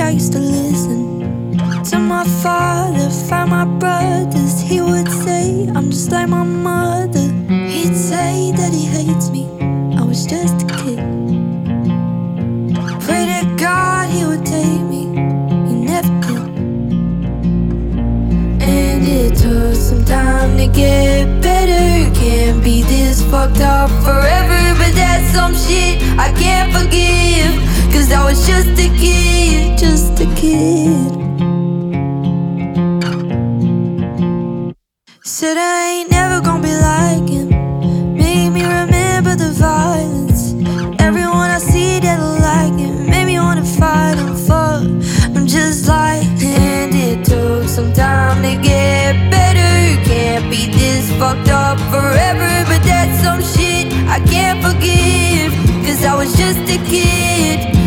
used to listen to my father, find my brothers. He would say, I'm just like my mother. He'd say that he hates me, I was just a kid. Pray to God he would take me, he never did. And it took some time to get better. Can't be this fucked up forever, but that's some shit I can't forgive. Cause I was just a kid, just a kid. Said I ain't never gonna be like him. Made me remember the violence. Everyone I see that look like him made me wanna fight and fuck. I'm just like, and it took some time to get better. Can't be this fucked up forever, but that's some shit I can't forgive. Cause I was just a kid.